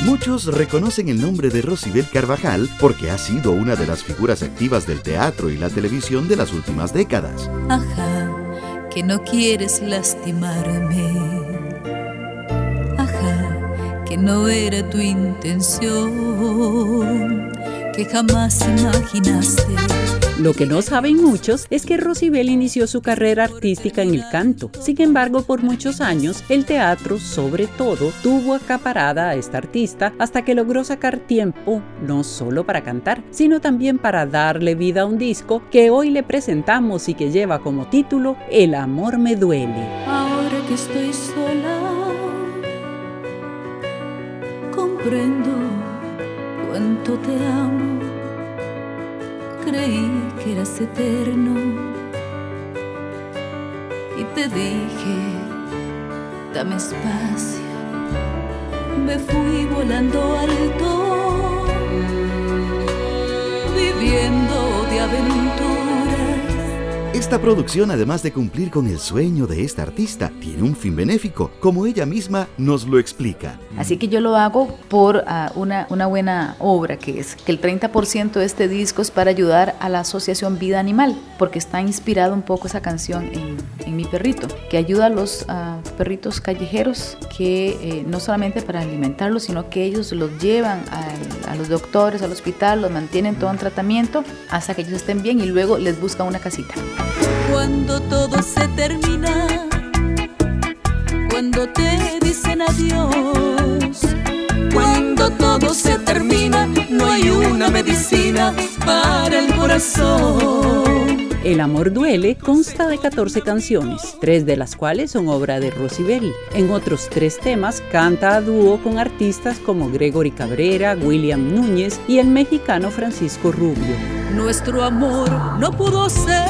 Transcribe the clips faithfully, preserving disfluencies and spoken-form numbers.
Muchos reconocen el nombre de Rosibel Carvajal porque ha sido una de las figuras activas del teatro y la televisión de las últimas décadas. Ajá, que no quieres lastimarme. Ajá, que no era tu intención, que jamás imaginaste. Lo que no saben muchos es que Rosibel inició su carrera artística en el canto. Sin embargo, por muchos años, el teatro, sobre todo, tuvo acaparada a esta artista hasta que logró sacar tiempo, no solo para cantar, sino también para darle vida a un disco que hoy le presentamos y que lleva como título El amor me duele. Ahora que estoy sola, comprendo cuánto te amo. Creí que eras eterno y te dije, dame espacio. Me fui volando alto, viviendo de aventuras. Esta producción, además de cumplir con el sueño de esta artista, tiene un fin benéfico, como ella misma nos lo explica. Así que yo lo hago por uh, una, una buena obra, que es que el treinta por ciento de este disco es para ayudar a la asociación Vida Animal, porque está inspirada un poco esa canción en, en Mi Perrito, que ayuda a los uh, perritos callejeros, que eh, no solamente para alimentarlos, sino que ellos los llevan a, a los doctores, al hospital, los mantienen todo en tratamiento hasta que ellos estén bien y luego les buscan una casita. Cuando todo se termina, cuando te dicen adiós, cuando todo se termina, no hay una medicina para el corazón. El amor duele consta de catorce canciones, tres de las cuales son obra de Rosibel. En otros tres temas canta a dúo con artistas como Gregory Cabrera, William Núñez y el mexicano Francisco Rubio. Nuestro amor no pudo ser,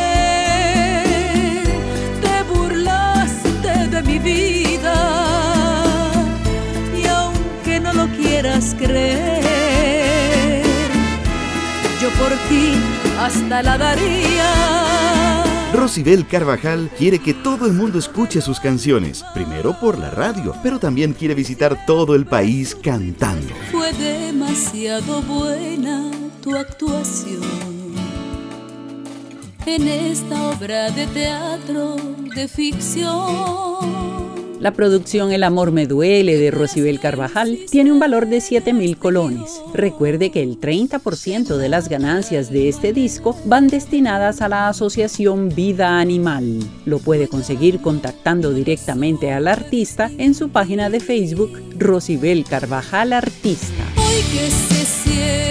te burlaste de mi vida y aunque no lo quieras creer, yo por ti hasta la daría. Rosibel Carvajal quiere que todo el mundo escuche sus canciones, primero por la radio, pero también quiere visitar todo el país cantando. Fue demasiado buena tu actuación en esta obra de teatro de ficción. La producción El amor me duele de Rosibel Carvajal tiene un valor de siete mil colones. Recuerde que el treinta por ciento de las ganancias de este disco van destinadas a la asociación Vida Animal. Lo puede conseguir contactando directamente al artista en su página de Facebook Rosibel Carvajal Artista. Hoy que se siente